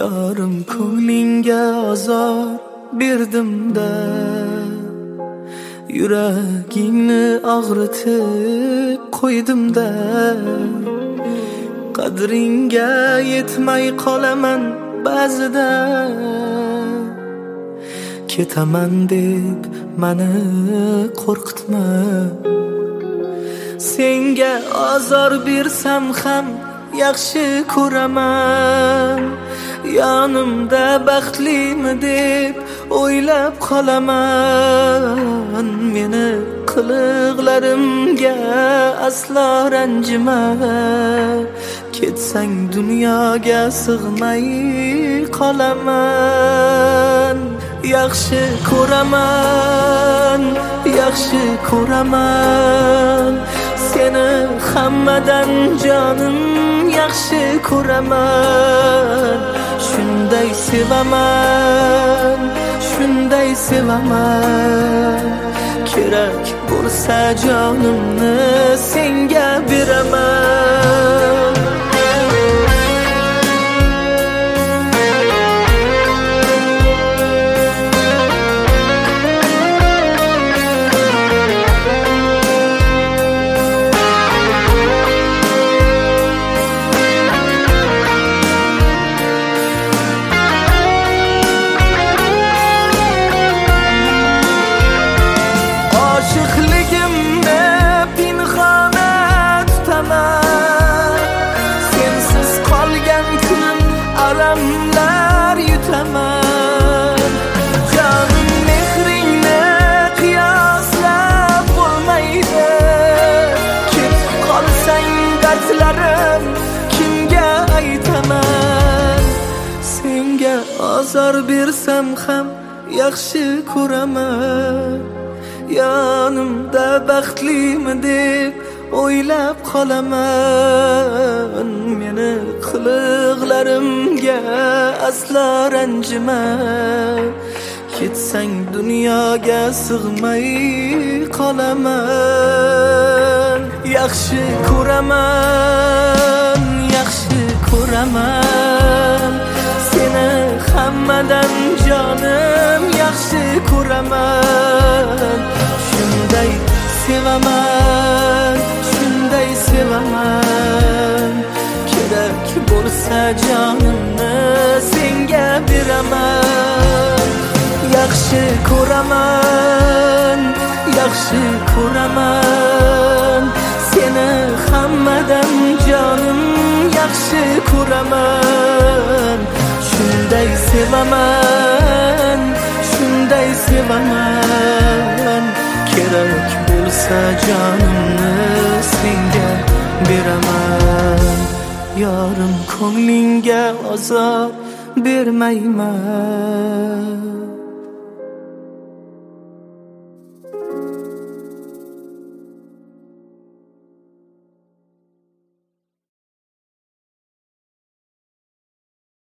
Yorim ko'nglingga azor berdim-da, yuragingni og'ritib qo'ydim-da. Qadringga yetmay qolaman ba'zida, ketaman deb mani qo'rqitma. Senga azor bersam ham yaxshi ko'raman, yonimda baxtlimi deb o'ylab qolaman. Meni qiliqlarimga aslo ranjima, ketsang dunyoga sig'may qolaman. Yaxshi ko'raman, yaxshi ko'raman, seni hammadan jonim yaxshi ko'raman. Shunday sevaman, shunday sevaman, kerak bo'lsa jonimni senga beraman. Alamlar yutaman, canım mehringni qiyoslab bo'lmaydi. Ketib qolsang dardlarim kimga aytaman? Senga azor bersam ham yaxshi ko'raman, yonimda baxtlimi deb o'ylab qolaman. Meni qiliqlarimga aslo ranjima, ketsang dunyoga sig'may qolaman. Yaxshi ko'raman, yaxshi ko'raman, seni hammadan jonim yaxshi ko'raman. Shunday sevaman, shunday sevaman, kerak bo'lsa jonimni senga beraman. Yaxshi ko'raman, yaxshi ko'raman, seni hammadan jonim yaxshi ko'raman. Shunday sevaman, shunday sevaman, kerak bo'lsa jonimni senga beraman. Yorim ko'nglingga azor bermayman.